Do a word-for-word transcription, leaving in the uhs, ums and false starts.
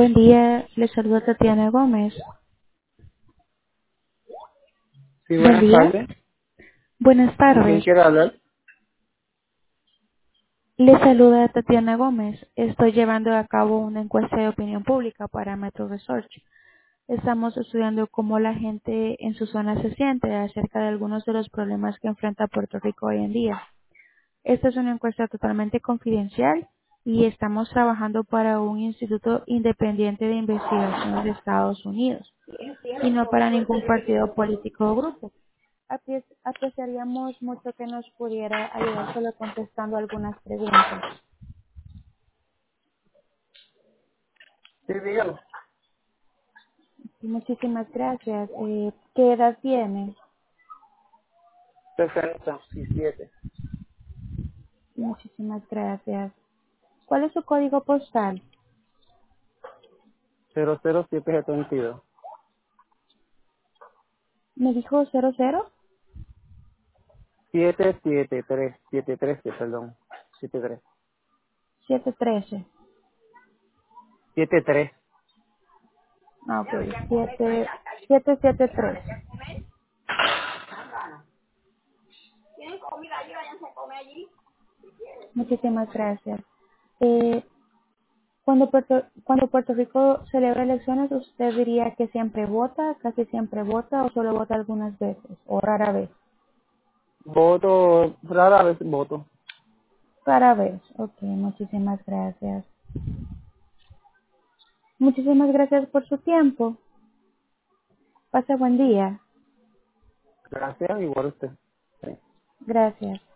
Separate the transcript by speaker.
Speaker 1: Buen día, le saluda Tatiana Gómez.
Speaker 2: Sí,
Speaker 1: Buen
Speaker 2: buenas
Speaker 1: día,
Speaker 2: tardes.
Speaker 1: buenas
Speaker 2: ¿Con quién
Speaker 1: tardes.
Speaker 2: quiere hablar?
Speaker 1: Le saluda Tatiana Gómez. Estoy llevando a cabo una encuesta de opinión pública para Metro Research. Estamos estudiando cómo la gente en su zona se siente acerca de algunos de los problemas que enfrenta Puerto Rico hoy en día. Esta es una encuesta totalmente confidencial y estamos trabajando para un instituto independiente de investigación de Estados Unidos y no para ningún partido político o grupo. Apre- Apreciaríamos mucho que nos pudiera ayudar solo contestando algunas preguntas.
Speaker 2: Sí, dígame.
Speaker 1: Y muchísimas gracias. Eh, ¿Qué edad tiene?
Speaker 2: sesenta y siete.
Speaker 1: Muchísimas gracias. ¿Cuál es su código postal?
Speaker 2: cero cero siete setenta y dos.
Speaker 1: ¿Me dijo cero cero?
Speaker 2: siete siete tres. siete trece, perdón. siete tres.
Speaker 1: siete trece.
Speaker 2: siete tres.
Speaker 1: Ah, ok. siete siete siete tres. Muchísimas gracias. Eh, cuando, Puerto, cuando Puerto Rico celebra elecciones, ¿usted diría que siempre vota, casi siempre vota o solo vota algunas veces o rara vez?
Speaker 2: Voto, rara vez voto.
Speaker 1: Rara vez. Ok, muchísimas gracias. Muchísimas gracias por su tiempo. Pase buen día.
Speaker 2: Gracias, igual usted. Sí.
Speaker 1: Gracias.